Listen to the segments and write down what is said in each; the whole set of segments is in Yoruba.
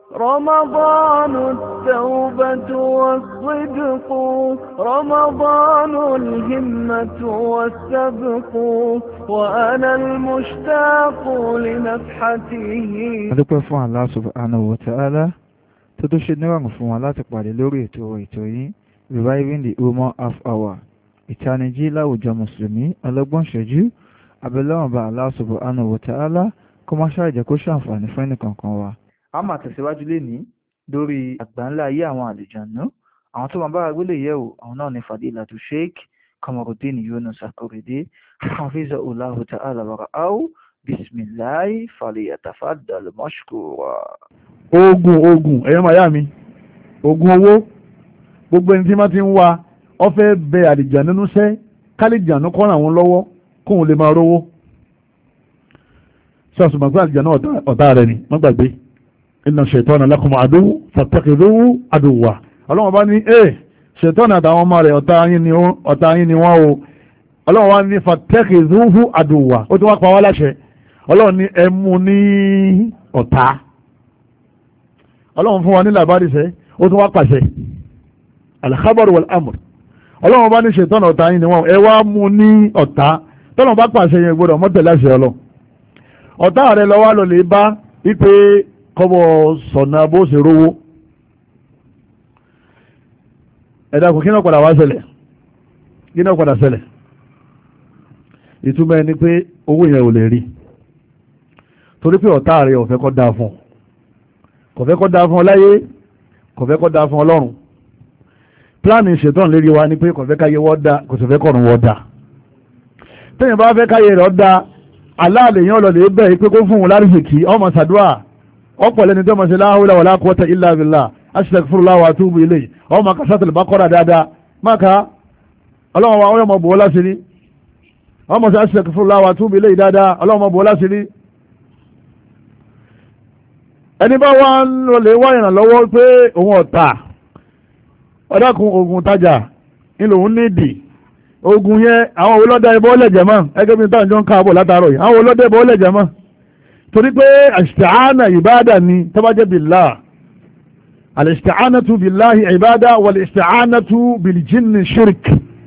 رمضان التوبة والصدق رمضان الهمة والسبق وأنا المشتاق لنفحته. adúpẹ́ fún Allah subhanahu wa ta'ala tó tó ṣe níwọ̀n fún wa láti pàdé lórí ètò yìí reviving the human half hour, ìtanijí láwùjọ mùsùlùmí ọlọ́gbọ́n ṣẹ́jú. abẹ́lẹ́wọ̀n bá Allah subhanahu wa ta'ala kó má ṣàìjẹ́ kó ṣàǹfààní fún ẹnì kankan wa. a máa tẹ̀síwájú lénìí lórí àgbáńlá ayé àwọn àlùjànnú. àwọn tó máa bá agbélé yẹ̀wò àwọn náà ní Fadilatu Sheikh Kamaruddin Yunus Akorede hafizahullahu ta'ala wa ra'ahu. bisimilahi falyatafaddal mashkura. ogun ẹ̀yọ́ màyá mi, ogun owó, gbogbo ẹni tí má ti ń wá ọ fẹ́ bẹ àlùjànnú nínú sẹ́ kálíjànnú kọ́ ràn wọ́n lọ́wọ́ kóun lè máa rówó. sọ́ọ̀sì màgbé àlùjànnú ọ̀tá rẹ̀ ni má gbàgbé. inna shaytana lakum aduwwun fattakhidhuhu aduwwa. ọlọ́run bá ní ṣètọ́nù àtàwọn ọmọ rẹ̀ ọ̀tá yín ni wọ́n o. ọlọ́run wá ní fattakhidhuhu aduwwa, ó ti wá pa wá láṣẹ. ọlọ́run ní ẹ mú ní ọ̀tá. ọlọ́run fún wa ní làbárí sẹ́, ó tún wá pàṣẹ. al-khabar wal-amr. ọlọ́run bá ní ṣètọ́nù ọ̀tá yín ni wọ́n, ẹ wá mú ní ọ̀tá. tọ́lọ́run bá pàṣẹ yẹn gbọ́dọ̀ mọ́tẹ̀lẹ́ àṣẹ ọlọ́. ọ̀tá rẹ̀ lọ́wọ́ lọ lè bá wípé kọ́bọ̀ sọ̀nà bó ṣe rówó. ẹ̀dá kò kí náà padà wá ṣẹlẹ̀, kí náà padà ṣẹlẹ̀. ìtumọ̀ ẹni pé owó yẹn ò lè rí torí pé ọ̀tá rẹ̀ ò fẹ́ kó dáa fún ọ, kò fẹ́ kó dáa fún ọ láyé, kò fẹ́ kó dáa fún ọlọ́run. pílánì ṣètọ́n lérí wa ni pé kò fẹ́ káyé wọ́n dá, kò sì fẹ́ kọ̀run wọ́n dá. tẹ́yìn bá fẹ́ káyé rẹ̀ dá, aláàlè yẹn ọlọ́lẹ̀ bẹ́ẹ̀ pé kó fún un láríṣìkí ọmọ sàdúrà ọ̀pọ̀ lẹ́ni tó mọ̀ sí la hawla wala quwwata illa billah astaghfirullah wa atubu ilayhi ọmọ kasatul baqara dáadáa máka ọlọ́wọ́n wa ọyọ́mọ bò lásìrí ọmọ sí astaghfirullah wa atubu ilayhi dáadáa ọlọ́wọ́n bò lásìrí. ẹni bá wá ń lọlé wá ìrànlọ́wọ́ pé òun ọ̀tà ọ̀dàkùn ogun tajà ńlò òun nídìí ogun yẹn àwọn olódà ẹbọ lẹ̀jẹ̀ mọ́ ẹgbẹ́ mi táwọn jọ ń káàbọ̀ látàárọ̀ yìí àwọn olódà ẹbọ lẹ̀jẹ̀ mọ́ torí pé al-isti'ana ìbádà ni tó bá jẹ́ billah al-isti'anatu billahi ìbádà wal-isti'anatu bil-jinni shirk.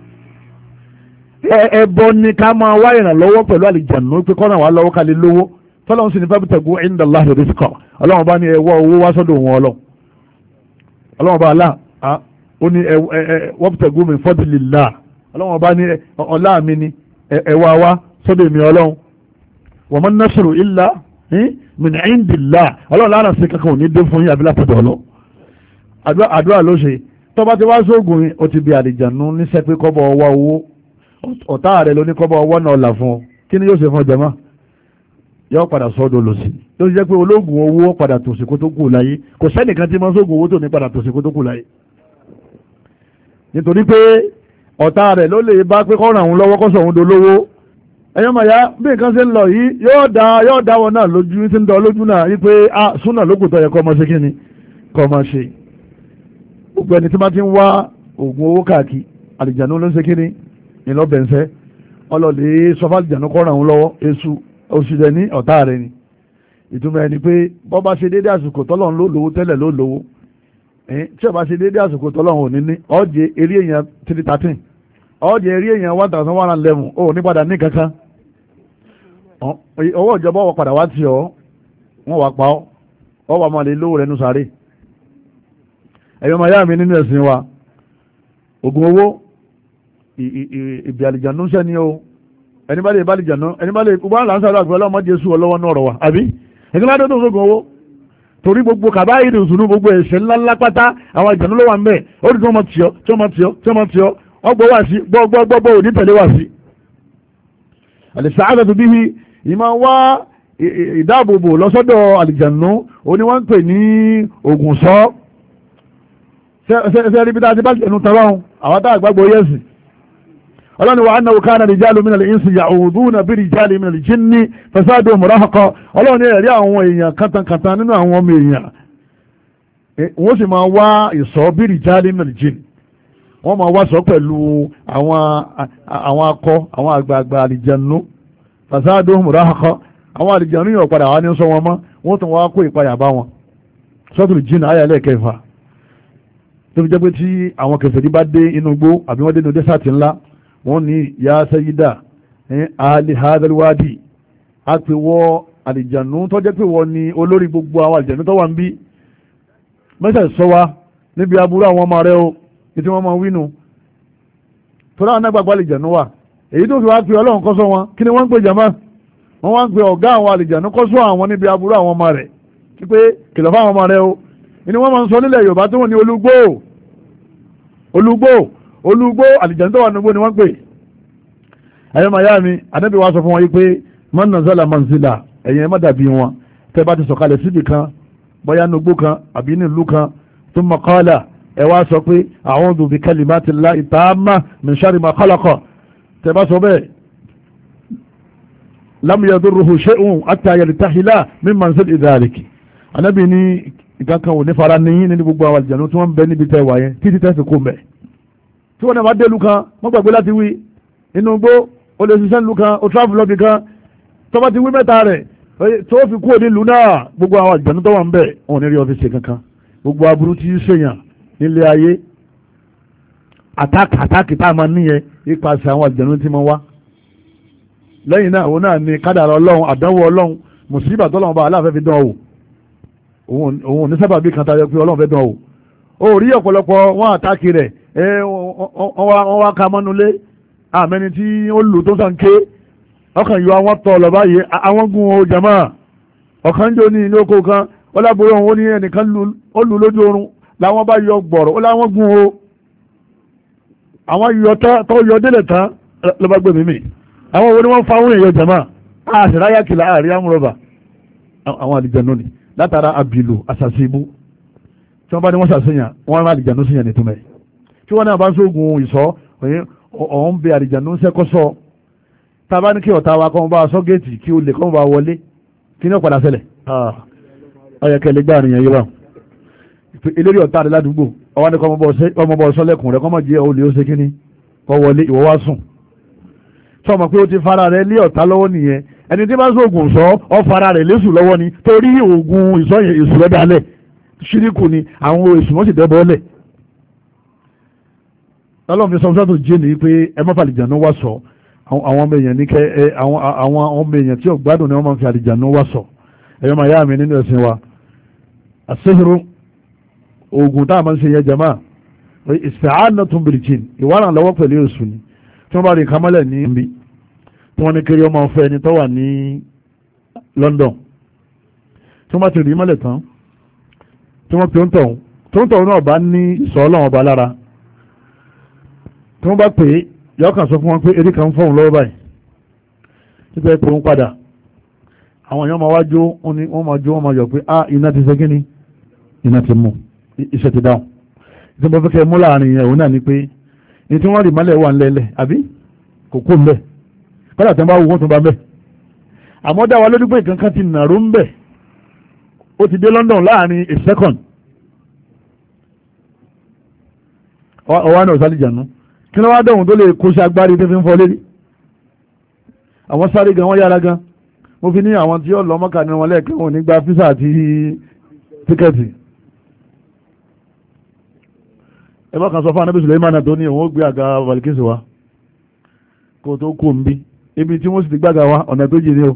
ẹbọ ni ká máa wá ìrànlọ́wọ́ pẹ̀lú àlìjànú pé kọ́nà wà lọ́wọ́ ká lè lówó tọ́lọ́run sì ní fabtagu inda Allahi rizqa. ọlọ́run bá ní ẹwọ́ owó wá sọ́dọ̀ wọn ọlọ́run bá aláà ó ní wabtagu min fadlillah. ọlọ́run bá ní ọlá mi ni ẹwà wá sọ́dọ̀ èmi ọlọ́run. wa man nasru illa min indillah. ọlọ́run lára sí kankan ò ní dé fún yín àbí látọ̀dọ̀ ọlọ́. àdúrà ló ṣe tó bá ti wá sóògùn ó ti bí àlìjànú níṣẹ́ pé kọ́bọ̀ ọwọ́ owó ọ̀tá rẹ̀ ló ní kọ́bọ̀ ọwọ́ náà là fún ọ kí ni yóò ṣe fún ọjọ́ mọ́ yóò padà sọ́dọ̀ lọ sí ló ṣe jẹ́ pé ológun owó padà tòṣì kó tó kù láyé kò sẹ́nìkan tí mọ́ sóògùn owó tó ní padà tòṣì kó tó kù láyé nítorí pé ọ̀tá rẹ̀ ló lè bá pé kọ́ràn òun lọ́wọ́ kọ́sọ̀ òun dolówó. ẹ̀yọ́ màá bí nǹkan ṣe ń lọ yìí yóò dá wọn náà lójú tí ń dán lójú náà wípé súnà lókùtọ̀ yẹ kọ́ ọmọ ṣe kí ni kọ́ ọmọ ṣe. gbogbo ẹni tí wọ́n ti ń wá oògùn owó káàkiri àlìjànú ló ń ṣe kí ni ìlọ́bẹ̀nsẹ́ ọlọ́lẹ̀ sọfà àlìjànú kọ́ràn òun lọ́wọ́ èṣù òṣìṣẹ́ ní ọ̀tá rẹ̀ ni. ìtumọ̀ ẹni pé bọ́ bá ṣe déédéé àsìkò tọ́lọ́run ló lówó tẹ́lẹ̀ ló lówó tí o bá ṣe déédéé àsìkò tọ́lọ́run ò ní ní ọ̀jẹ̀ eré èèyàn 313 ọ̀jẹ̀ eré èèyàn 1111 ó ní padà ní kankan owó ìjọba wọ padà wá tí ọ wọ́n wá pa ọ wà máa lè lówó rẹ̀ nù sáré. ẹ̀yọ́ máa yá mi nínú ẹ̀sìn wa ògùn owó ìbí àlìjànú sẹ́ni o ẹni bá lè bá àlìjànú ẹni bá lè gbogbo àwọn làǹsàrò àgbẹ̀ ọlọ́mọ jésù ọlọ́wọ́ náà rọ̀ wá àbí ẹ̀gbẹ́ ládọ́ tó ń sógun owó torí gbogbo kàbá ìrìn òsùnú gbogbo ẹ̀ṣẹ̀ ńláńlá pátá àwọn ìjànú ló wà ń bẹ̀ ó rí tí wọ́n mọ̀ tí ọ́ ọgbọ́ wà sí gbọ́gbọ́ òní tẹ̀lé wà sí. al-ista'adatu bihi ìmọ̀ wá ìdáàbòbò lọ́sọ́dọ̀ àlìjànú oní wọ́n ń pè ní ògùn sọ ṣe bí dáa ti bá ẹnu tọrọ àwọn tá àgbàgbọ́ yẹ́sì ọlọ́ni wa annahu kana rijalun minal insi ya'uduna bi rijalin minal jinni fazaduhum rahaqa ọlọ́ni ẹ̀rí àwọn èèyàn kàtàkàtà nínú àwọn ọmọ èèyàn wọ́n sì máa wá ìsọ́ bi rijalin minal jinni wọ́n máa wá sọ pẹ̀lú àwọn akọ àwọn àgbààgbà àlìjànú fazaduhum rahaqa àwọn àlìjànú yóò padà wá ní sọ wọn mọ́ wọ́n tún wá kó ìpayà bá wọn suratul jinn àyà ẹlẹ́ẹ̀kẹfà tó fi jẹ́ pé tí àwọn kèfèrí bá dé inú igbó àbí wọ́n dé inú dẹ́sàtì ńlá wọ́n ní ya sayyida ali hadhal wadi a pè wọ́ àlìjànú tó jẹ́ pé wọ́n ní olórí gbogbo àwọn àlìjànú tó wà ń bí mẹ́sẹ̀ sọ wa níbi aburú àwọn ọmọ rẹ o tí wọ́n máa wínú tó láwọn náà gbàgbọ́ àlìjànú wà èyí tó fi wá pé ọlọ́run kọ́sọ́ wọn kí ni wọ́n ń pè jàmá wọ́n wá ń pè ọ̀gá àwọn àlìjànú kọ́sọ́ àwọn níbi aburú àwọn ọmọ rẹ̀ pé kìlọ̀ fáwọn ọmọ rẹ o ni wọ́n máa ń sọ nílẹ̀ Yorùbá tó wọ́n ní olúgbó àlìjànú tó wà nígbó ni wọ́n pè ẹ̀yọ́ màyá mi Ànábì wa sọ fún wọn yìí pé man nazala manzila ẹ̀yìn ẹ̀ má dàbí wọn tẹ́ bá ti sọ̀kalẹ̀ síbì kan bóyá nugbó kan àbí nílùú kan thumma qala ẹ wá sọ pé a'udhu bi kalimati llahi tamma min sharri ma khalaqa tẹ́ bá sọ bẹ́ẹ̀ lam yadurruhu shay'un hatta yartahila min manzil dhalik Ànábì ní ìkankan ò ní fara níyìn ní gbogbo àwọn àlìjànú tí wọ́n ń bẹ níbi tẹ́ wà yẹn títí tẹ́ fi kó mẹ́ tí wọ́n náà bá délùú kan wọ́n gbàgbé láti wí inú gbó o lè ṣiṣẹ́ ìlú kan o travel lọ́bì kan tó bá ti wí mẹ́ta rẹ̀ tó fi kú òní ìlú náà gbogbo àwọn àlìjànú tó wà ń bẹ wọn ò ní rí ọ́fíìsì kankan gbogbo aburú tí ń ṣèyàn nílé ayé àtàkì tá a máa níyẹn ipasẹ̀ àwọn àlìjànú tí mo wá lẹ́yìn náà òun náà ni kádàrá ọlọ́run àdánwò ọlọ́run mùsíbà tọ́lọ́run bá aláàfẹ́ fi dán o òun ní sábàbí kan tayọ pé ọlọ́run fẹ́ dán o ó rí ọ̀pọ̀lọpọ̀ wọn àtàkì rẹ̀ wọ́n wá ka mọ́nulé àmẹ́ni tí ó lù tó sàn ké ọkàn yọ àwọn tọ̀ lọ báyìí àwọn gun o jama ọ̀kan jò ní ilé oko kan ó lábúrò òun ó ní ẹnìkan ó lù lójú oorun làwọn bá yọ gbọ̀rọ̀ ó láwọn gun o àwọn yọ tó yọ délẹ̀ tán ló bá gbé mímì àwọn wo ni wọ́n fa àwọn èèyàn jama àṣìráyà kìlà àrí àmúrọ̀bà àwọn àlìjànú ni látara àbìlù àṣàṣìbú tí wọ́n bá ní wọ́n ṣàṣeyàn wọ́n rán àlìjànú síyàn ní túnmẹ̀ tí wọ́n náà bá ń sóògùn ìsọ́ ọ̀hún bẹ àlìjànú sẹ́kọ́sọ́ tá a bá ní kí ọ̀tá wa kọ́ bá sọ géètì kí o lè kọ́ bá wọlé kí ní ọ̀padà ṣẹlẹ̀ ọ̀yẹ̀kẹ̀lẹ̀ gbá àrìyàn yìí wà eléré ọ̀tá rẹ̀ ládùúgbò ọwọ́ ní kọ́ bọ́ sọ́lẹ̀kùn rẹ̀ kọ́ mọ̀ jẹ́ olè ó ṣe kíní kọ́ wọlé ìwọ wá sùn tí ọmọ pé ó ti fara rẹ̀ lé ọ̀tá lọ́wọ́ nìyẹn ẹni tí bá sóògùn sọ ọ fara rẹ̀ lésù lọ́wọ́ ni torí oògùn ìsọyìn èṣù rẹ̀ dalẹ̀ ṣíríkù ni àwọn èṣù wọn sì dẹ́bọ̀ ọ́lẹ̀ ọlọ́run fi sọ́mùsọ́tò jẹ́ ní pé ẹ má fàlìjànú wá sọ àwọn ọmọ èèyàn ní kẹ́ àwọn ọmọ èèyàn tí ò gbádùn ni wọ́n máa fi àlìjànú wá sọ ẹ̀yọ́ máa yá mi nínú ẹ̀sìn wa àṣehìrò oògùn tá a máa ń ṣe yẹ jama isti'anatun bil jinn ìwárà lọ́wọ́ pẹ̀lú èṣù ni tí wọ́n bá rí nǹkan mọ́lẹ̀ ní ibi tí wọ́n ní kiri ọmọ ọ̀fẹ́ ẹni tó wà ní London tí wọ́n bá ti rí mọ́lẹ̀ tán tí wọ́n pe tó ń tọ̀ náà bá ní ìsọ̀ ọlọ́run ọba lára tí wọ́n bá pè é yọ kàn sọ fún wọn pé eré kan ń fọ́hùn lọ́wọ́ báyìí títí ẹ̀ pé ń padà àwọn èèyàn máa wá jó wọ́n máa yọ̀ pé iná ti ṣe kí ni iná ti mú iṣẹ́ ti dáhùn ìṣẹ́ bọ́ fẹ́ kẹ́ mú láàrin ẹ̀hún náà ni pé ní tí wọ́n rí mọ́lẹ̀ wà ńlẹ̀ẹ́lẹ̀ àbí kò kó mbẹ́ kọ́dà tí wọ́n bá wù wọ́n tún bá mbẹ́ àmọ́ dá wa lójú pé nǹkan kan ti nàró mbẹ́ ó ti dé London láàrin a second ọwọ́ náà sálìjànú kí ló wá dọ̀hún tó lè kó sí agbárí tó fi ń fọ́ lérí àwọn sáré gan wọ́n yára gan mo fi ní àwọn tí ó lọ mọ́kà ní wọn lẹ́ẹ̀kẹ́ wọn nígbà físà àti tíkẹ́ẹ̀tì ẹ bá kan sọ fún anábì Suleiman tó ní òun ó gbé àga valikisi wa kó tó kú ń bí ibi tí wọ́n sì ti gbága wa ọ̀nà tó jì ní o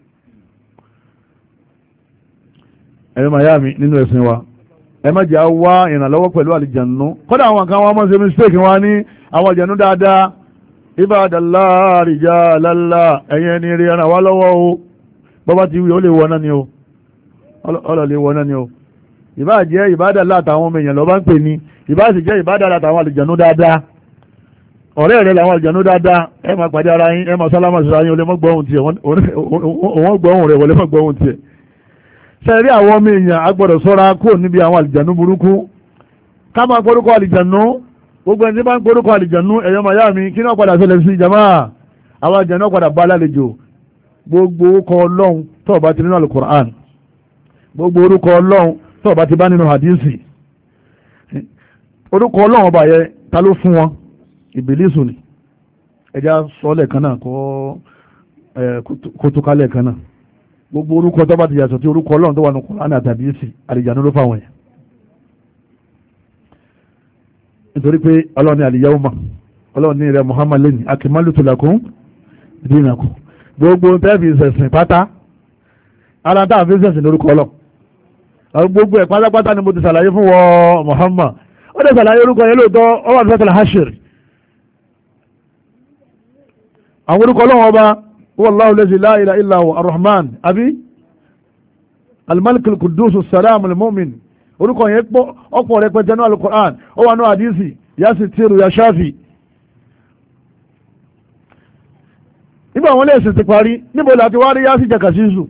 ẹ̀rọ màyá mi nínú ẹ̀sìn wa ẹ má jẹ́ wá ìrànlọ́wọ́ pẹ̀lú àlìjànú kọ́dà àwọn kan wọ́n mọ́ sí mistake wọn ní àwọn àlìjànú dáadáa ibadallah rijalallah ẹ̀yẹn ni rí ẹran wá lọ́wọ́ o bọ́bá ti wí ó lè wọ́ná ni o ọlọ́ lè wọ́ná ni o ìbá jẹ́ ibadallah àtàwọn ọmọ èèyàn lọ bá ń pè ní ìbá sì jẹ́ ibadallah àtàwọn àlìjànú dáadáa ọ̀rẹ́ rẹ̀ làwọn àlìjànú dáadáa ẹ máa pàdé ara yín ẹ máa sálámà sí ara yín olè mọ́ gbọ́hùn tiẹ̀ òun gbọ́hùn rẹ̀ wọlé mọ́ gbọ́hùn tiẹ̀ sẹ́rí àwọn ọmọ èèyàn agbọ́dọ̀ sọ́ra kúrò níbi àwọn àlìjànú burúkú ká máa gbórúkọ àlìjànú gbogbo ẹni tí bá ń gbórúkọ àlìjànú ẹ̀yọ́ màyá mi kí náà padà ṣẹlẹ̀ sí ìjàmá àwọn àlìjànú padà bá lálejò gbogbo orúkọ ọlọ́run tó bá ti nínú alukur'an gbogbo orúkọ ọlọ́run tó bá ti bá nínú hadisi orúkọ ọlọ́run ọba yẹ ta ló fún wọn ìbílísù ni ẹja sọ́ọ̀lẹ̀ kan náà kó tó kálẹ̀ kan náà gbogbo orúkọ tó bá ti yàtọ̀ tí orúkọ ọlọ́run tó wà ní Kùránì àti hadisi àlìjànú ló fáwọn yẹn nítorí pé ọlọ́run ní al-yawma ọlọ́run ní rẹ̀ Muhammad lẹ́ni akmaltu lakum dinakum gbogbo tẹ́ẹ̀fì ìsẹ̀sìn pátá ara tá a fi sẹ̀sìn lórúkọ ọlọ́ gbogbo ẹ̀ pátápátá ni mo ti ṣàlàyé fún wọ Muhammad ó dẹ̀ ṣàlàyé orúkọ yẹn lóòótọ́ ọwọ́ àti sẹ́tẹ̀lẹ̀ hashir àwọn orúkọ ọlọ́wọ́ ọba wallahu allazi la ilaha illa huwa ar-rahman àbí al-malik al-quddus as-salam al-mu'min orúkọ yẹn ọ̀pọ̀ rẹpẹtẹ ní al-Qur'an ó wà ní hadisi ya sitiru ya shafi nígbà wọn lè sì ti parí níbo láti wá rí yá sí jàkàṣíṣù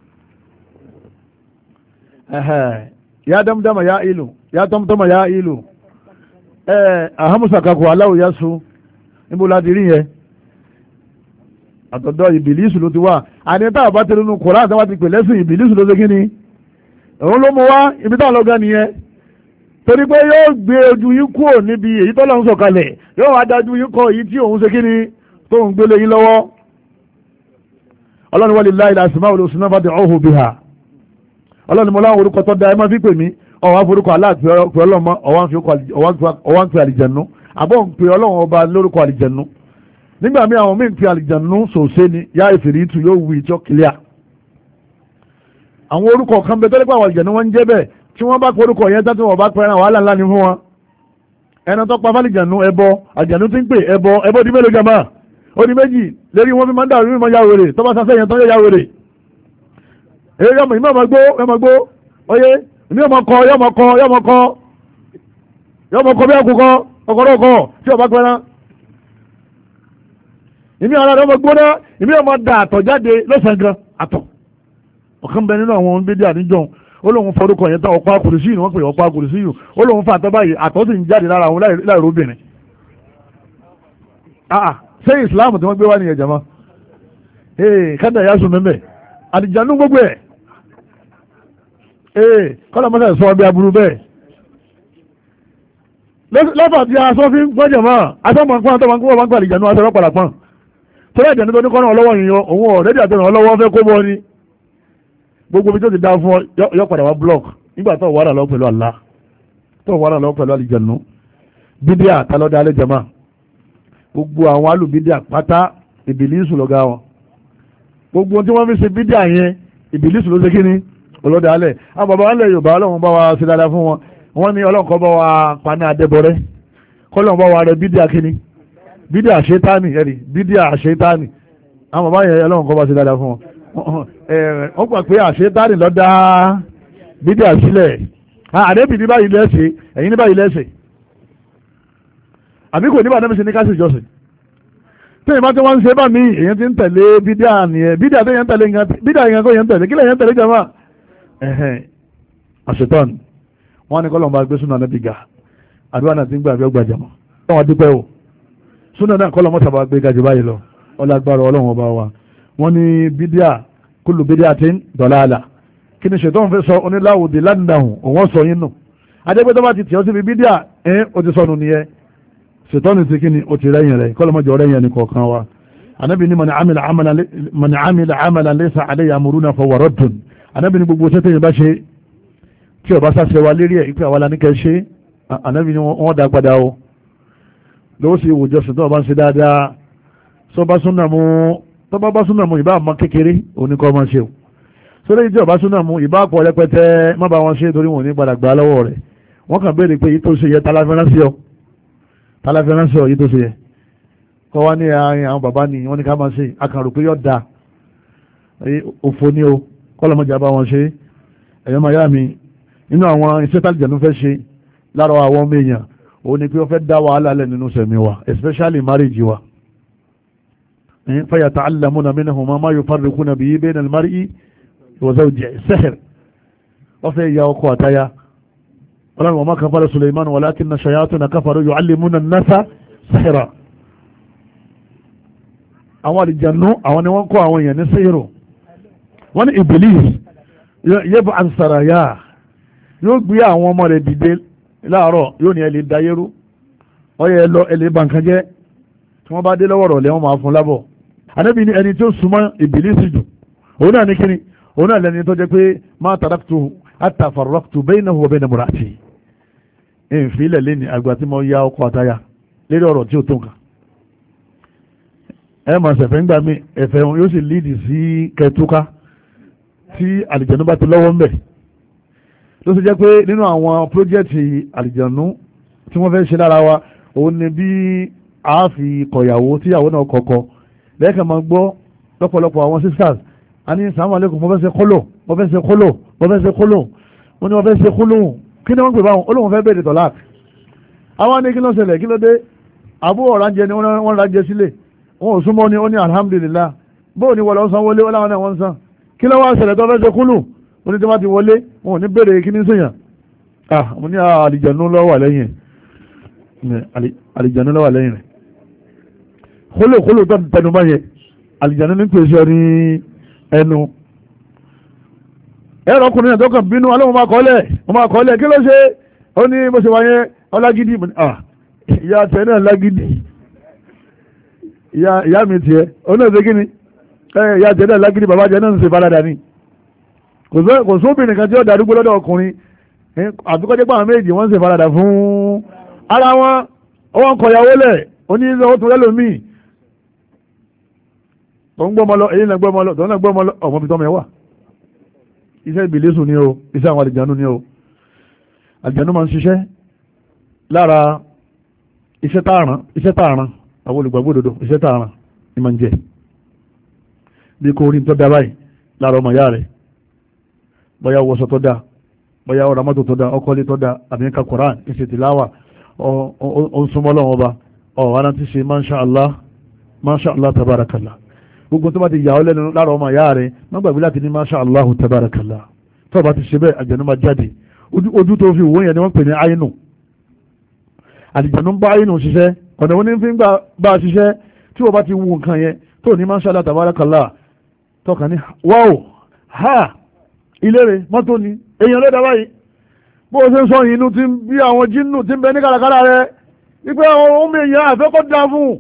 ya damdama ya ilu ya tamtama ya ilu ahamusakaku aláwò ya su níbo láti rí yẹn àtọ̀dọ̀ ìbìlísù ló ti wá àníta àbá tẹ̀lé nínú kòrán àtàwọn ti pè lẹ́sìn ìbìlísù ló ṣe kí ni òun ló mú wá ibi táwọn lọ́gá nìyẹn torí pé yóò gbé ojú yín kúrò níbi èyí tó lọ́n sọ̀kalẹ̀ yóò wá dájú yín kọ èyí tí òun ṣe kí ni tó ń gbélé yín lọ́wọ́ ọlọ́run walillahi al-asma'ul husna fad'uhu biha ọlọ́run mo láwọn orúkọ tó da ẹ máa fi pè mí ọwọ́n forúkọ aláàpẹ ọlọ́mọ ọwọ́n ń pe àlìjẹ̀nú àbọ̀ ń pe ọlọ́run ọba lórúkọ àlìjẹ̀nú nígbà míì àwọn míì ń pe àlìjẹ̀nú sòsé ni yá ìfìrìtù yóò wù ìjọ kìlíà àwọn orúkọ kan bẹ tọ́lẹ́pọ̀ àwọn àlìjẹ̀nú wọn ń jẹ́ bẹ́ẹ̀ tí wọ́n bá pe orúkọ yẹn tán tí wọ́n bá pe ẹran wàhálà ńlá ni fún wọn ẹran tó pa fálìjẹ̀nú ẹbọ àlìjẹ̀nú ti ń pè ẹbọ di mélòó jama ó di méjì lérí wọn fi máa ń dàrú mímọ ya wèrè tó bá sasẹ́ yẹn tán yóò ya wèrè èyí yọmọ ìmọ̀ ọmọ gbó oyé ìmí ọmọ kọ bí àkùkọ ọkọ̀rọ̀kọ̀ tí ọba pẹ́rán ìmí ara rẹ̀ ọmọ gbóná ìmí ọmọ da àtọ̀ jáde lọ́sàn gan àtọ̀ ọ̀kan bẹ nínú àwọn bídí àníjọ́ ó lóun fọdúkọ yẹn tán ọ̀pá akùrùsí yìí wọ́n pè ọ̀pá akùrùsí yìí ó lóun fa àtọ́ báyìí àtọ̀ sì ń jáde lára àwọn láìróbìnrin ṣé Islam tí wọ́n gbé wá ní ẹ̀jẹ̀ mọ́ kádà yá sùn mẹ́mẹ́ àdìjànú gbogbo ẹ̀ kọ́lá mọ́sá sọ bí aburú bẹ́ẹ̀ lọ́fà tí a sọ fi ń gbọ́jẹ̀ mọ́ asọ́mọ̀pọ́n àtọ́mọ̀pọ́n wọn gbà àdìjànú asọ́rọ̀ padà pọ́n tó lẹ́jẹ̀ ní tó ní kọ́nà ọlọ́wọ́ yìí òun ọ̀rẹ́dì àtẹ̀rẹ̀ ọlọ́wọ́ fẹ́ kó bọ́ ni gbogbo bí tó ti dá fún ọ yọ padà wá block nígbà tó wàrà lọ pẹ̀lú Allah tó wàrà lọ pẹ̀lú àdìjànú bídíà tálọ́dá alẹ́ jama gbogbo àwọn alùbídíà pátá ìbìlísù lọ́gá wọn gbogbo tí wọ́n fi ṣe bídíà yẹn ìbìlísù ló ṣe kí ni ọlọ́dà alẹ́ àwọn bàbá alẹ́ Yorùbá ọlọ́run bá wa ṣe dáadáa fún wọn wọ́n ní ọlọ́run kọ́ bá wa paná adébọrẹ́ kọ́lọ́run bá wa rẹ bídíà kíní bídíà ṣétánì ẹ̀rì bídíà ṣétánì àwọn bàbá yẹn ọlọ́run kọ́ bá ṣe dáadáa fún wọn wọ́n gbà pé àṣétánì ló dá bídíà sílẹ̀ àdébì ní báyìí lẹ́sẹ̀ ẹ̀yìn ní báyìí lẹ́sẹ̀ àbí kò ní bá nẹ́bí sí ní kásì ìjọsìn tí ìbá tí wọ́n ń ṣe bá mi èyàn ti ń tẹ̀lé bídíà nìyẹn bídíà tó yẹn tẹ̀lé bídíà yẹn kó yẹn tẹ̀lé kílẹ̀ yẹn tẹ̀lé jama àṣetán wọ́n ní kọ́lọ̀ bá gbé súnà nẹ́bí ga àdúrà náà ti ń gbà bí ọgbà jama wọ́n dúpẹ́ o súnà náà kọ́lọ̀ mọ́ta bá gbé gajù báyìí lọ ọlágbára ọlọ́run ọba wa wọ́n ní bídíà kúlù bídíà tí ń dọ̀láàlà kí ni ṣètò fẹ́ sọ oníláwòdì lánàáhùn òun sọ yín nù adégbé tó bá ti tì ọ́ síbi bídíà ó ti sọnù nìyẹn ṣètọ́nù ti kí ni ó ti rẹ́yìn rẹ̀ kọ́lọ́mọjọ rẹ́yìn ẹni kọ̀ọ̀kan wa anábì ní mọ̀nà àmìlà àmàlà laysa alayhi amruna fahuwa raddun anábì ní gbogbo sẹ́tẹ̀ yìí bá ṣe tí ọba sáṣẹ wa lérí ẹ̀ ìpè àwọn aláníkẹ́ ṣe anábì ní wọ́n dá padà o lọ́wọ́ sí ìwòjọ́ sùn tó ọba ń ṣe dáadáa tọ́ba bá súnà mú ìbá àmọ́ kékeré oníkọ́ máa ṣe o sórí tí ọba súnà mú ìbá pọ̀ rẹpẹtẹ má bá wọn ṣe torí wọn ò ní padà gbà lọ́wọ́ rẹ̀ wọ́n kàn béèrè pé yìí tó ṣe yẹ tálàfẹ́rán sí ọ tálàfẹ́rán sí ọ yìí tó ṣe yẹ kọ́ wá ní àárín àwọn bàbá ni wọ́n ní ká máa ṣe akàrò pé yọ̀ da òfò ní o kọ́lọ́mọjà bá wọn ṣe ẹ̀yọ́ máa yá mi nínú àwọn iṣẹ́ tálìjẹ̀nú fẹ́ ṣe lára àwọn ọmọ èèyàn òun ni pé wọ́n fẹ́ dá wàhálà lẹ̀ nínú sẹ̀mí wa especially marriage wa fayata'allamuna minhuma ma yufarriquna bihi bayna al-mar'i wa zawjihi sihr wọ́n fẹ́ ya ọkọ àtaya ọlọ́run wa ma kafara Sulaiman walakinna shayatina kafaru yu'allimuna an-nasa sihra àwọn àlìjànú àwọn ni wọ́n kọ́ àwọn èèyàn ní síhìrò wọ́n ní Iblis yẹ́bù ansaraya yóò gbé àwọn ọmọ rẹ̀ dìde láàárọ̀ yóò ní ẹlẹ́ dayérú ọyẹ ẹlọ ẹlẹ́ bankanjẹ́ tí wọ́n bá dé lọ́wọ́ rọ̀ lẹ́wọ́n máa fún lábọ̀ Ànábì ní ẹni tó súnmọ́ Iblis jù òun náà ní kíni òun náà lẹ́ni tó jẹ́ pé má taraktu hatta farraqtu baynahu wa bayna imra'ati ìfilẹ̀ lẹ́ni àgbà tí mo ya ọkọ̀ àtayà lérí ọ̀rọ̀ tí ó tó nǹkan ẹ máa ṣẹ̀fẹ̀ ń gbà mí ẹ̀fẹ̀ wọn yóò sì líìdì sí kẹtùká tí àlìjẹ̀nú bá ti lọ́wọ́ ń bẹ̀ ló sì jẹ́ pé nínú àwọn pírójẹ́tì àlìjẹ̀nú tí wọ́n fẹ́ ṣe lára wa òun ni bí a fi kọ̀yàwó tíyàwó náà kọ̀kọ̀ lẹ́ẹ̀kan máa gbọ́ lọ́pọ̀lọpọ̀ àwọn sisters a ní sàmú àlékún mo fẹ́ ṣe kólò mo fẹ́ ṣe kólò mo fẹ́ ṣe kólò mo ní mo fẹ́ ṣe kólò kí ni wọ́n pè báwọn olóhùn fẹ́ bèèrè tọ̀lá àwọn ní kí ló ṣẹlẹ̀ kí ló dé àbúrò ránjẹ ni wọ́n ránjẹ sílẹ̀ wọn ò súnmọ́ ni ó ní alhamdulillah bóò ní wọlé ọ̀sán wọlé ọláwọn náà wọ́n ń san kí ló wá ṣẹlẹ̀ tó fẹ́ ṣe kúlù ó ní tí wọ́n ti wọlé wọn ò ní bèèrè kí ní sèyàn mo ní àlìjànú ló wà lẹ́yìn àlìjànú ló wà lẹ́yìn rẹ̀ kólò tó tẹnu bá yẹn àlìjànú ní pèsè ọ ní ẹnu ẹ̀rọ ọkùnrin náà tó kàn bínú alóhùn máa kọ́lẹ̀ kí ló ṣe ó ní bó ṣe wáyé ọlágídí ìyá tẹ̀ náà lágídí ìyá mi tiẹ̀ ó náà ṣe kí ni ìyá tẹ̀ náà lágídí bàbá jẹ́ náà ń ṣe faradà ni kò sóbìnrin kan tí ó darúgbó lọ́dọ̀ ọkùnrin àbíkọ́jẹ́ pàwọn méjì wọ́n ń ṣe faradà fún ara wọn wọ́n kọ̀yàwó lẹ̀ ó ní ó tún lẹ́lòmíì tó ń gbọ́mọ lọ èyí náà gbọ́mọ lọ tó ń gbọ́mọ lọ ọmọ bìtọ́ mẹ́wàá iṣẹ́ ìbìlísù ni o iṣẹ́ àwọn àlìjànú ni o àlìjànú máa ń ṣiṣẹ́ lára iṣẹ́ tààràn àwọn olùgbàgbọ́ òdodo iṣẹ́ tààràn ni máa ń jẹ bí kò rí tó dá báyìí lára ọmọ ìyá rẹ̀ bóyá wọṣọ tó dá bóyá ọ̀rọ̀ mọ́tò tó dá ọkọ̀lé tó dá àbí ká Koran ìṣe tìláwà ó ń súnmọ́ lọ́wọ́ ọba ọ̀hánà ti ṣe masha Allah tabarakallah gbogbo tó bá ti yà ọ́ lẹ́nu lára ọmọ ìyá rẹ̀ má gbàgbé láti ní masha Allah tabarakallah tó bá ti ṣe bẹ́ẹ̀ àjẹ̀nú máa jáde ojú tó fi wò yẹn ni wọ́n pè ní àyínú àlìjẹ̀nú ń bá àyínú ṣiṣẹ́ ọ̀nà wọn ní fi ń bá a ṣiṣẹ́ tí wọ́n bá ti wù nǹkan yẹn tó ní masha Allah tabarakallah tọ́ka ní wáò ha ilé rẹ̀ mọ́tò ni èèyàn lọ́dà báyìí bó o ṣe ń sọ yìí inú ti ń bí àwọn jínú ti ń bẹ ní kàràkàrà rẹ̀ wípé àwọn ohun èèyàn àfẹ́kọ́ dáa fún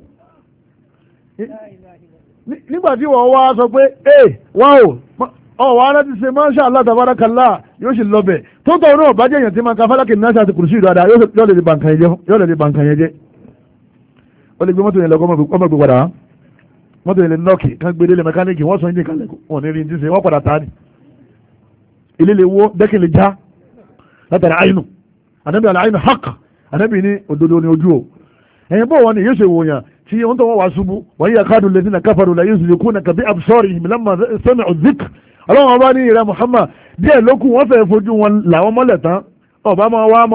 nígbà tí wọ́n wá sọ pé wáò ọ̀wọ́ ara ti ṣe masha Allah tabarakallah yóò sì lọ bẹ̀ tó tọ̀ náà bá jẹ́ èèyàn tí máa ka fálákì náà ṣe àti kùrùsí ìdáadáa yóò lè di bàǹkà yẹn jẹ́ ó lè gbé mọ́tò yẹn lọ ọmọ gbé padà wá mọ́tò yẹn lè nọ́ọ̀kì kan gbé délé mẹkáníìkì wọ́n sọ ní ìkàlẹ̀ wọn ní rí ní ti ṣe wọ́n padà ta ni ilé lè wó dẹ́kì lè já látàrí àyínú ànábì àlàyínú haqq ànábì ní òdodo ní ojú o ẹ̀yìn bó wọn ni yóò ṣe wòyàn tí wọ́n tó wọ́n wá ṣubú wọ́n yíya káàdùn lè dínà káfàrù la yuzlikunaka bi absarihim lamma sami'u dhikr ọlọ́run ọba ní ìrẹ́ Muhammad díẹ̀ lókù wọ́n fẹ́ fojú wọn làwọn mọ́lẹ̀ tán ọba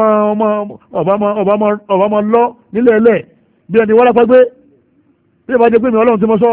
máa lọ nílẹ̀ ẹlẹ́ bí ẹni wọ́n lápá gbé bí ẹ bá jẹ́ pé mi ọlọ́run ti mọ́ sọ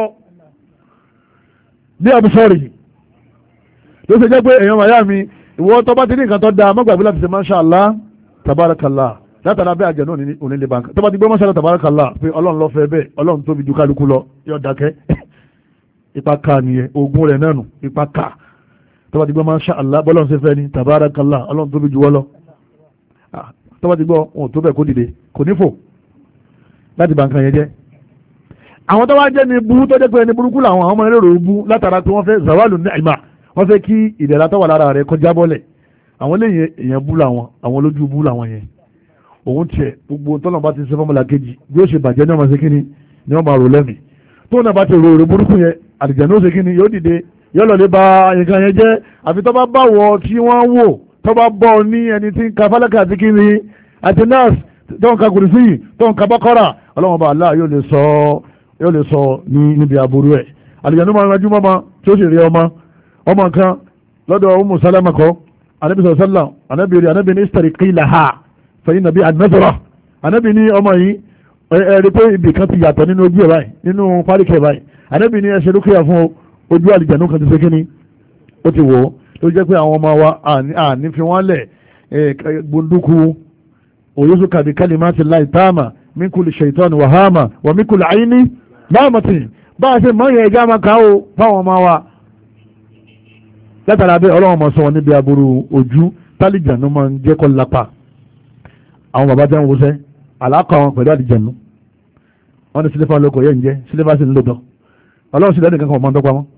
bí absarihim ló ṣe jẹ́ pé èèyàn màyá mi ìwọ tó bá ti ní nǹkan tó dáa mọ́gbàgbé láti ṣe masha Allah tabarakallah látara bẹ́ẹ̀ àjẹ́ náà ní onílé banka tó bá ti gbé masha Allah tabarakallah pé ọlọ́run lọ fẹ́ bẹ́ẹ̀ ọlọ́run tóbi ju kálukú lọ yóò dákẹ́ ipa ká nìyẹn ogun rẹ̀ náà nù ipa ká tó bá ti gbé masha Allah bọ́lọ́run ṣe fẹ́ ni tabarakallah ọlọ́run tóbi ju wọ́ lọ tó bá ti gbọ́ wọn tó bẹ́ẹ̀ kó dìde kò ní fò láti banka yẹn jẹ́ àwọn tó wá jẹ́ ní burú tó jẹ́ pé ẹni burúkú làwọn àwọn ọmọ ẹlẹ́rọ bú látara pé wọ́n fẹ́ zawalu ni'ma wọ́n fẹ́ kí ìdẹ̀ra tó wà lára rẹ̀ kọjá bọ́lẹ̀ àwọn lẹ́yìn èèyàn bú làwọn àwọn olójú bú làwọn yẹn òun tiẹ̀ gbogbo tọ́nà bá ti ṣe fọ́mọ́lá kejì bí ó ṣe bàjẹ́ ní ọmọ ṣe kíni ni wọ́n máa rò lẹ́mìí tó náà bá ti rò rò burúkú yẹn àlìjànnú ṣe kíni yóò dìde yóò lọ lè ba nǹkan yẹn jẹ́ àfi tó bá bá wọ tí wọ́n wò tó bá bọ́ ní ẹni tí ń ka fálákà àti kíni àti nọ́ọ̀sì tó ń ka kùrìsì tó ń ka bákọ́rà ọlọ́run bá Allah yóò lè sọ níbi aburú ẹ̀ àlìjànnú máa ń rajú mọ́mọ́ tí ó sì rí ọmọ kan lọ́dọ̀ Ummu Salama kọ́ anabi sallam anabi ní istariqi laha fẹ̀yìn nàbí an-nazra anabi ní ọmọ yìí ẹ̀rí pé ibì kan ti yàtọ̀ nínú ojú ẹ̀ báyìí nínú páríkẹ̀ báyìí anabi ní ẹsẹ̀ lókè fún ojú àlìjànú kan ti ṣe kíní ó ti wò ó ló jẹ́ pé àwọn ọmọ wa àní fi wọ́n lẹ̀ gbunduku òyìnbó bi kalimati llahi taama min kulli shaytan wa hama wa min kulli ayni láàmàtì bá a ṣe mọ́ yẹn ẹja máa kà ó fáwọn ọmọ wa látara bẹ́ẹ̀ ọlọ́run máa sọ wọn níbi aburú ojú tálíjànú máa ń jẹ́ kọ́ lápá àwọn bàbá tẹ́ ń wọṣẹ́ àlákọ̀ wọn pẹ̀lú àlìjànú wọ́n ní sílífà lóko yẹn ń jẹ́ sílífà sì ń lò tán ọlọ́run sì lẹ́nu kankan wọ́n máa ń dọ́gba mọ́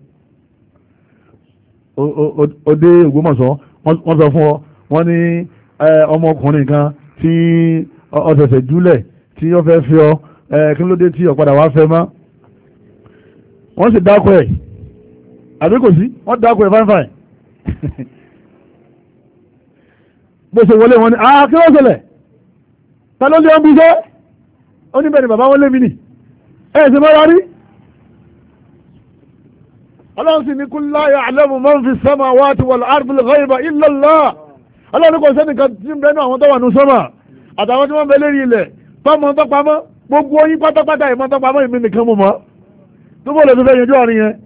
òde Ògbómọ̀ṣọ́ wọ́n sọ fún ọ wọ́n ní ọmọkùnrin kan tí ọ̀sẹ̀sẹ̀ júlẹ̀ tí ó fẹ́ fi ọ kí ló dé tí ọ̀padà wá fẹ́ mọ́ wọ́n sì dákọ̀ ẹ̀ àbí kò sí wọ́n dákọ̀ ẹ̀ fáìfáì bó ṣe wọlé wọn ni kí ló ṣẹlẹ̀ ta ló lé ọ́n bí iṣẹ́ ó ní bẹ́ẹ̀ ni bàbá wọn lé mi nì ṣe mọ́ra rí ọlọ́run sì ní kul la ya'lamu man fi samawati wal ardi al-ghayba illa Allah ọlọ́run kò sẹ́nìkan tí ń bẹ́ẹ̀ náà àwọn tó wà ní sọ́mà àtàwọn tí wọ́n bẹ lérí ilẹ̀ tọ́mọ tọ́pamọ́ gbogbo yín pátápátá ìmọ̀ tọ́pamọ́ ìmí nìkan mú mọ́ tó bọ́ lè fi fẹ́ yanjú àárín yẹn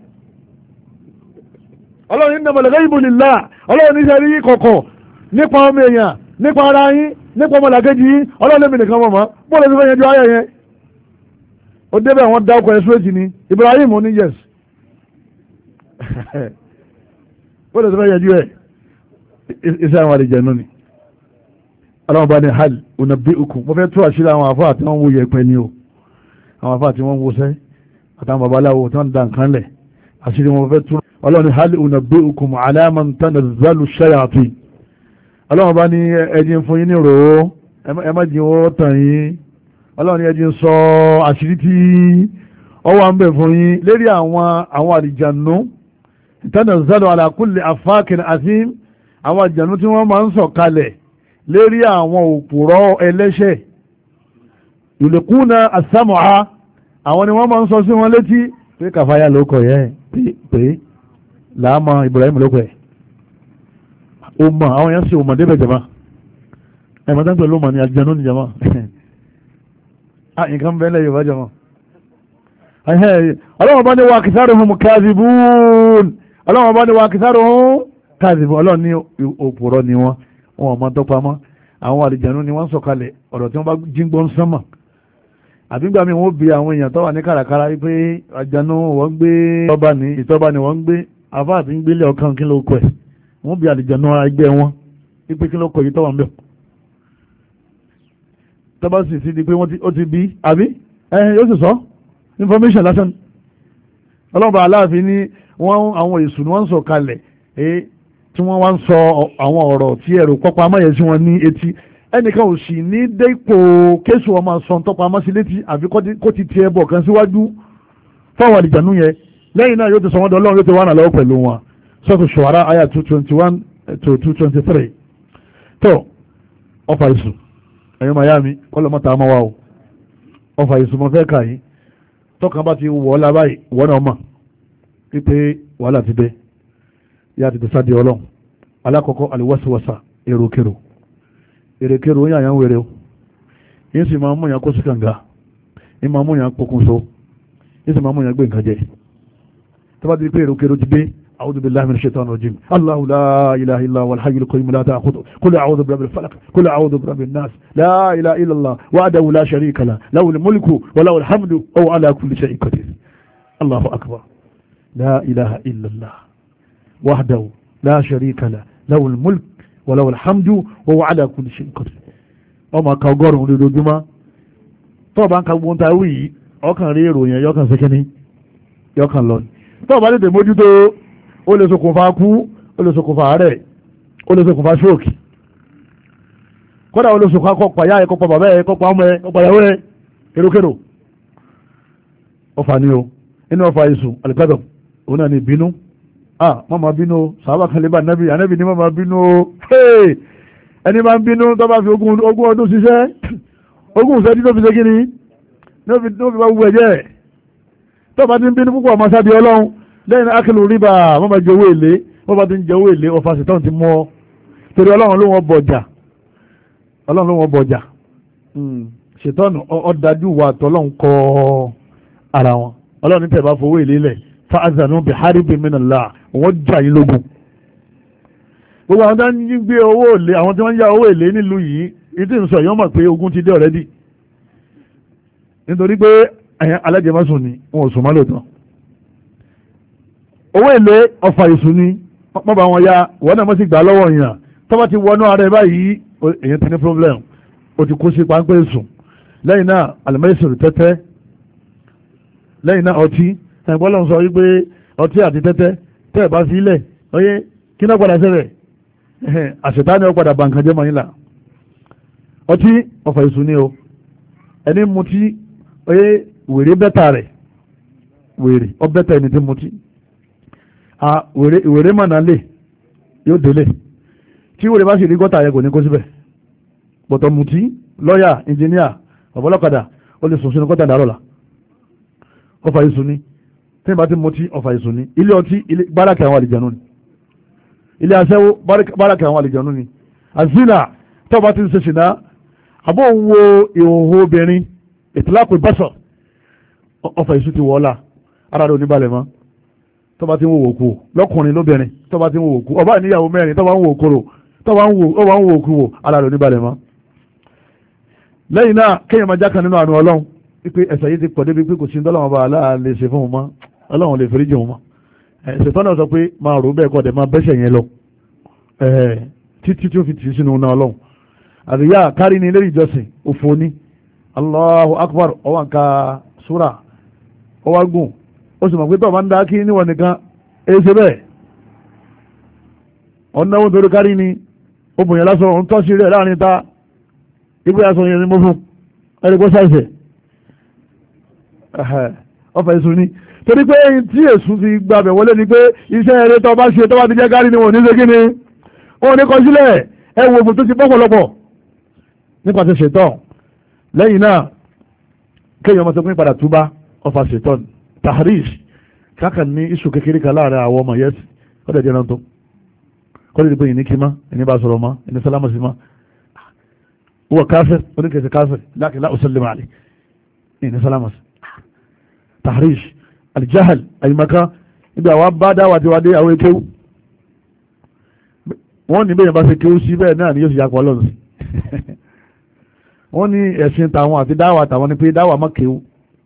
ọlọ́run innamal ghaybu lillah ọlọ́run ní sẹ́rí yín kọ̀kọ̀ nípa ọmọ èèyàn nípa ara yín nípa ọmọlàkejì yín ọlọ́run lèmi nìkan mọ̀ mọ́ bọ́ lè fi fẹ́ yanjú ayẹ yẹn ó débẹ̀ wọ́n dá ọkọ̀ ẹ̀ sóòtì ni Ibrahim ní yes bọ́ lè fi fẹ́ yanjú ẹ̀ iṣẹ́ àwọn àlejò ni ọlọ́run bá ní hal unabbi'ukum mo fẹ́ tó àṣírí àwọn àfáà tí wọ́n wo yẹpẹ ni o àwọn àfáà tí wọ́n wo sẹ́ àtàwọn babaláwo tí wọ́n dá nǹkan lẹ̀ àṣírí wọn fẹ́ tó ọlọ́run ní hal unabbi'ukum ala man tanazzalu shayatin ọlọ́run bá ní ẹjìn fún yín ní rò ó ẹ má jí wọ́n tàn yín ọlọ́run ní ẹjìn sọ àṣírí tí ọwọ́ à ń bẹ̀ fún yín lérí àwọn àlìjànú tanazzalu ala kulli affakin asim àwọn àlìjànú tí wọ́n máa ń sọ̀ kalẹ̀ lérí àwọn òpùrọ́ ẹlẹ́ṣẹ̀ ìlẹ̀kúnà àsámọ̀á àwọn ni wọ́n máa ń sọ sí wọn létí pé kàfáyà ló kọ̀ yẹ́ pé làámọ̀ Ibrahim ló kọ̀ ẹ̀ o mọ̀ àwọn yẹn sì o mọ̀ débẹ̀ jama ẹ̀mọ̀ tán pẹ̀lú mọ̀ ní àjẹnú ní jama nǹkan bẹ́ẹ̀ lẹ́yìn bá jama ọlọ́wọ́n bá ní wa aktharuhum kadhibun ọlọ́wọ́n bá ní wa aktharuhum kadhibun ọlọ́wọ́n ní òpùrọ́ ni wọ́n wọn ọmọ tó pamọ́ àwọn àlìjànú ni wọ́n sọ̀kalẹ̀ ọ̀rọ̀ tí wọ́n bá jíǹgbọ́n sánmà àbígbà mi wọ́n bi àwọn èèyàn tó wà ní kàràkàrà wípé àjànú wọ́n gbé ìtọ́ba ni wọ́n ń gbé àfáà tí ń gbélé ọkàn kí ló kọ ẹ̀ wọ́n bi àlìjànú ara ẹgbẹ́ wọn wípé kí ló kọ yìí tọ́wọ́ ń bẹ̀ tọ́ba sì sí di pé ó ti bí àbí yóò sì sọ information lásán ọlọ́mọba aláàfin ní àwọn èṣù ni wọ́n sọ̀kalẹ̀ tí wọ́n wá ń sọ àwọn ọ̀rọ̀ tí ẹ̀rù pọ́pọ́ amáyẹ̀ sí wọn ní etí ẹnìkan ò sì ní dépò kéṣù ọmọ sọ tọ́pọ̀ amá sí létí àfi kó ti tiẹ̀ bọ̀ kan síwájú fáwọn àlìjànú yẹn lẹ́yìn náà yóò ti sọ wọ́n dọ́lọ́run yóò ti wà náà lọ́wọ́ pẹ̀lú wọn sọ́tù Shu'ara àyà 221 to 223 tó ọfà ìsù ẹ̀yọ́ mayami kọ́lọ́mọ́ta àmọ́ wa o ọfà ìsù mọ́ fẹ́ kà yín tọ́kàn bá ti wọ̀ ọ́ lábáyé wọ́n náà mọ̀ pípé wàhálà ti dé ya ti tẹ̀sá di ọlọ́run alákọ̀ọ́kọ́ àlùwọ́síwọ́sà èrèkèrò ó yàyàn wèrè o yín sì máa mú yàn kó sí kànga yín máa mú yàn pokùnso yín sì máa mú yàn gbé nǹkan jẹ tó bá di pé èrèkèrò ti dé a'udhu billahi minash shaitanir rajim Allahu la ilaha illa huwal hayyul qayyum la ta'khudhuhu qul a'udhu birabbil falaq qul a'udhu birabbin nas la ilaha illa Allah wahdahu la sharika lahu lahul mulku wa lahul hamdu wa huwa ala kulli shay'in qadir Allahu akbar la ilaha illa Allah وحده لا شريك له له الملك وله الحمد وهو على كل شيء قدير ọmọ aka ọgọ́rùn-ún lójoojúmọ́ tó bá ń ka gbóhùn ta wí ọkàn rí ìròyìn yọkàn sẹ́kẹ́ni yọkàn lọ tó bá lè tè mójútó ó lè ṣokùnfà kú ó lè ṣokùnfà àárẹ̀ ó lè ṣokùnfà ṣóòkì kódà ó lè ṣokùnfà kọ́pà yá ẹ̀ kọ́pà bàbá ẹ̀ kọ́pà ọmọ ẹ̀ kọ́pà ìyàwó ẹ̀ kérókérò ọfà ni o inú ọfà ìsùn àlùkádọ̀ òun náà ni ìbínú mọ́mọ́ bínú sàábà kan lè bá nábì ànábì ní mọ́mọ́ bínú ẹni máa ń bínú tó bá fi ogún ọdún ṣiṣẹ́ ogún ìṣẹ́jú tó fi ṣe kíni tó fi bá wù ẹ̀jẹ̀ tó bá ti ń bínú púpọ̀ ọmọ sábì ọlọ́run lẹ́yìn akílù rìbá mọ́mọ́ jẹ owó èlé wọ́n bá ti ń jẹ owó èlé ọfà ṣètọ́n ti mọ́ torí ọlọ́run ló wọ́n bọ̀jà ṣètọ́nù ọ̀dájú wà tọ́lọ́run kọ́ ara wọn ọlọ́run ní tẹ̀ bá fowó èlé lẹ̀ fa'azanu bi haribin minallah wọ́n jà yín lógun gbogbo àwọn tó ń gbé owó èlé àwọn tí wọ́n ń yá owó èlé nílùú yìí ìdí ń sọ yọ́n mọ̀ pé ogun ti dé ọ̀rẹ́dì nítorí pé alájẹmọ́sùn ni wọn ò sùn mọ́ lóòótọ́ owó èlé ọfà ìsùn ni wọ́n bá wọn ya wọ́n náà mọ́ sí gbà lọ́wọ́ yàn tó bá ti wọnú ara ẹ̀ báyìí èyàn ti ní problem ó ti kó sí páńpẹ́ sùn lẹ́yìn náà alimẹ́sìrì tẹ́tẹ́ lẹ́yìn náà ọtí ẹ̀gbọ́n lọ́n sọ wípé ọtí àti tẹ́tẹ́ tẹ́ ẹ̀ bá sílẹ̀ oyé kí náà padà sẹ́rẹ̀ àṣetá ni ó padà bàǹkan jẹ́ mọ́yìnlá ọtí ọfà èṣù ni o ẹni mutí wèrè bẹ́tà rẹ̀ wèrè ọ bẹ́tà ẹni tí mutí wèrè mọ̀nà lè yóò délé tí wèrè bá sì rí gọ́tà yẹ kò ní kó síbẹ̀ bọ̀tọ̀ mutí lọ́yà ìnjìníà ọ̀bọ̀lọ́kadà ó lè sùn sínú gọ́tà dàrọ̀ la ọfà èṣù ni tí ìbá ti mutí ọfà èṣù ni ilé ọtí báràkì àwọn àlìjànú ni ilé aṣẹ́wó báràkì àwọn àlìjànú ni àzínà tó bá ti ń ṣe ṣìnà àbọ̀ ń wo ìhòòhò obìnrin ìtìlápò ìbásọ̀ ọfà èṣù ti wọ́ọ́lá ara rẹ̀ oníbalẹ̀ mọ́ tó bá ti ń wo òkú lọ́kùnrin lóbìnrin tó bá ti ń wo òkú ọba níyàwó mẹ́rin tó bá ń wo òkúrò tó bá ń wo òkú wò ara rẹ̀ oníbalẹ̀ mọ́. lẹ́yìn náà kéèyàn máa jákàn nínú àánú ọlọ́run wípé ẹ̀ṣẹ̀ yìí ti pọ̀ débi pé kò sí dọ́là wọn bá aláà lè ṣe fún wọn mọ́ ọlọ́run lè foríjì wọn mọ́ ṣètò náà sọ pé máa rò bẹ́ẹ̀ kọ́ dẹ̀ máa bẹ́ṣẹ̀ yẹn lọ títí tí ó fi tì í sínú náà ọlọ́run àríyá kárí ní ilé ìjọsìn òfò ní Allahu Akbar ọwọ́ nǹka súrà ọwọ́ gùn ó sì mọ̀ pé tọ́ máa ń dá kí níwọ̀n nìkan èyí ṣe bẹ́ẹ̀ ọ̀nàwó torí kárí ni obìnrin lásán òun tọ́ sí rẹ̀ láàrin ta ibi aṣọ yẹn ni mo fún ẹni kó ṣàìṣẹ̀ ọfà èṣù ni torí pé tí èṣù fi gbàbẹ̀ wọlé ni pé iṣẹ́ eré tó bá ṣe tó bá ti jẹ́ kárí ni wọ́n ní ṣe kí ni wọ́n ní kọ sílẹ̀ ẹ wo òfin tó ti pọ́pọ̀lọpọ̀ nípasẹ̀ ṣètọ́ lẹ́yìn náà kéèyàn ọmọ tó pín padà túbá ọfà ṣètọ́ tahrish kákan ní iṣu kékeré kan láàrin àwọn ọmọ yẹsì ọdẹ jẹ́ náà tó kọ́lé ìdìbò yìí ní kí má ẹni bá sọ̀rọ̀ má ẹni sálámà sí má wọ́n káfẹ́ oníkẹsẹ̀ káfẹ́ láti láòsẹ́lẹ̀ máa lè ẹni sálámà sí tahrish alijahal àyìmaka ibi àwọn bá dáwà tí wá dé àwọn ekéwú wọ́n ní bẹ́ẹ̀ bá ṣe kéwú sí bẹ́ẹ̀ náà ni yóò sì yàpọ̀ ọlọ́run sí wọ́n ní ẹ̀sìn tàwọn àti dáwà tàwọn ni pé dáwà má kéwú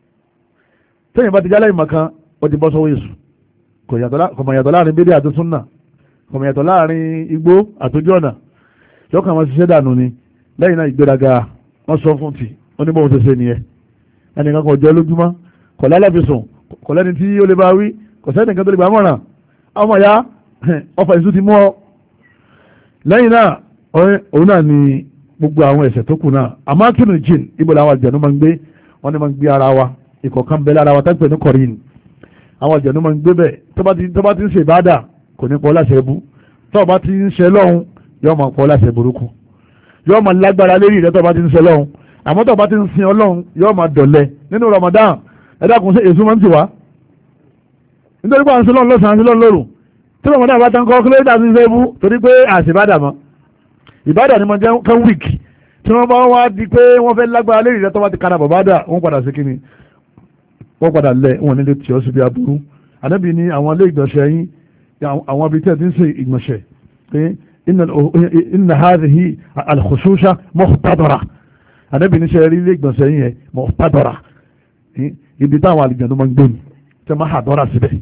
tẹ́yìn bá ti jálẹ̀ ìmọ̀kan ó ti bọ́ sọ́wọ́ èṣù kò mọ̀ yàtọ̀ láàrin bídí àti súnnà kò mọ̀ yàtọ̀ láàrin igbó àtòjú ọ̀nà yọ́kàn wọn ṣiṣẹ́ dànù ni lẹ́yìn náà ìgbéraga wọ́n sọ fún ti onímọ̀ òṣèṣe nìyẹn ẹnìkan kò jẹ́ lójúmọ́ kò lálẹ́fisùn kò lẹ́ni tí ó lè bá wí kò sẹ́nìkan tó lè gbà mọ̀ràn ọmọ ya ọfà èṣù ti mú ọ lẹ́yìn náà òun náà ni gbogbo àwọn ẹ̀ṣẹ̀ tó kù náà àmọ́ kínú jìn ibo làwọn àjẹnú máa ń gbé wọ́n ní máa ń gbé ara wa ìkọ̀kan bẹ lára wa tágbẹ̀ ní kọ̀rin àwọn àjẹ̀nú máa ń gbé bẹ̀ tó bá ti ń ṣe ìbádà kò ní pọ̀ láṣẹ ẹbú tó bá ti ń ṣe lọ́hun yóò máa pọ̀ láṣẹ burúkú yóò máa lágbára lérí rẹ tó bá ti ń ṣe lọ́hun àmọ́ tó bá ti ń sin ọlọ́hun yóò máa dọ̀lẹ nínú Ramadan ẹ̀dá kùn sí èso máa ń ti wá nítorí pé à ń sin lọ́hun lọ́sàn-án sí lọ́hun lóru tí Ramadan bá tán kọ́ kílódé àti ṣe ẹbú torí pé àṣìbádà mọ́ ìbádà ni mo jẹ́ kan wíìkì tí wọ́n bá wá di pé wọ́n fẹ́ lágbára lérí rẹ tó bá ti kára bàbádà wọ́n padà sí kíni wọ́n padà lẹ̀ wọ́n nílé tí ó sì bí aburú ànábì ní àwọn ilé ìgbọ̀nsẹ̀ yín àwọn ibi tẹ́ ti ń ṣe ìgbọ̀nsẹ̀ pé inna hadhihi al-khususha muhtadara ànábì ní sẹ́rí ilé ìgbọ̀nsẹ̀ yín yẹn muhtadara ibi táwọn àlìjànnú máa ń gbé ni tẹ́ máa hàdọ́ra síbẹ̀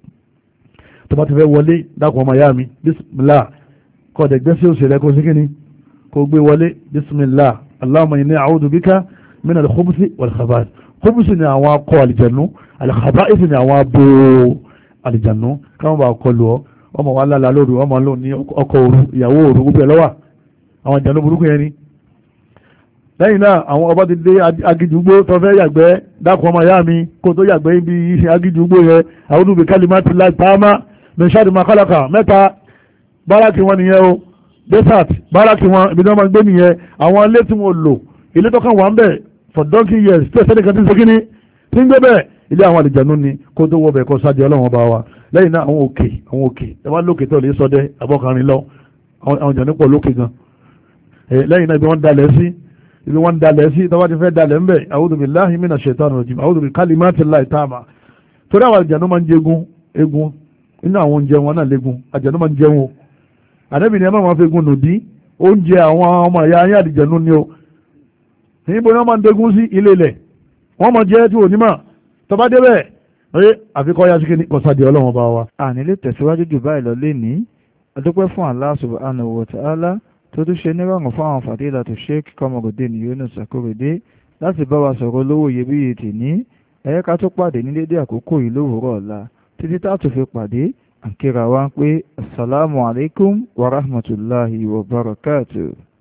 tó bá ti fẹ́ wọlé dákun ọmọ ìyá mi bismillah kọ́ ọ̀dẹ̀ gbẹ́sẹ̀ òṣèlú ẹ̀kọ́ sí kíni kó gbé wọlé bismillah allahumma inni a'udhu bika min al-khubuthi wal-khabath kóbùsù ni àwọn akọ àlìjànú àlìkàbáìsì ni àwọn abo àlìjànú káwọn bá kọlù ọ ọmọ wa lálàá lóru ọmọ lóun ní ọkọ òru ìyàwó òru gbogbo ẹ lọ́wà àwọn àlìjànú burúkú yẹn ni. lẹ́yìn náà àwọn ọba ti dé agídùgbò tó fẹ́ yàgbẹ́ dákun ọmọ ìyá mi kó tó yàgbẹ́ ibi iṣẹ́ agídùgbò yẹn àwọn olùgbé kalimati láì pàmà mẹ́sàdì makalaka mẹ́ta báràkì wọn nìyẹn o desert báràkì wọn ibi tí wọ́n máa gbé nìyẹn àwọn ilé tí wọ́n lò ilé tó kàn wà ń bẹ̀ for donkey years tí ẹ̀sẹ̀ nìkan ti ń ṣe kíní tí ń gbé bẹ́ẹ̀ ilé àwọn àlìjànú ni kó tó wọ bẹ̀ kó sáájú ọlọ́run ọba wa lẹ́yìn náà àwọn òkè ẹ wá lókè tó lè sọdẹ abọ́kàrin lọ àwọn ìjànú pọ̀ lókè gan lẹ́yìn náà ibi wọ́n dalẹ̀ sí tọ́wọ́ ti fẹ́ dalẹ̀ ń bẹ̀ a'udhu billahi minash shaitani rajim a'udhu bi kalimatillahi taama torí àwọn àlìjànú máa ń jẹ egun inú àwọn oúnjẹ wọn náà légun àlìjànú máa ń jẹun o àdébì ni ẹ máa fi egun nù dí oúnjẹ àwọn ọmọ ìyá ayé àlìjànú ni o níbo ni wọ́n máa ń dégún sí ilé ilẹ̀ wọ́n máa jẹ́ tí ò ní mà tó bá débẹ̀ ẹ àfikọ́ ya síkè ní kọ́sádìí ọlọ́run bá wa. àní lè tẹ̀síwájú jù báyìí lọ lénìí adúpẹ́ fún Allah subhanahu wa ta'ala tó tún ṣe nírọ̀rùn fún àwọn fàdílàtù Sheikh Kamarudeen Yunus Akorede láti bá wa sọ̀rọ̀ lówó iyebíye tèní ẹ̀yẹ́ ká tó pàdé ní dédé àkókò yìí lówùúrọ̀ ọ̀la títí tá a tó fi pàdé àkírà wa ń pé assalamu alaikum wa rahmatullahi wa barakatuh.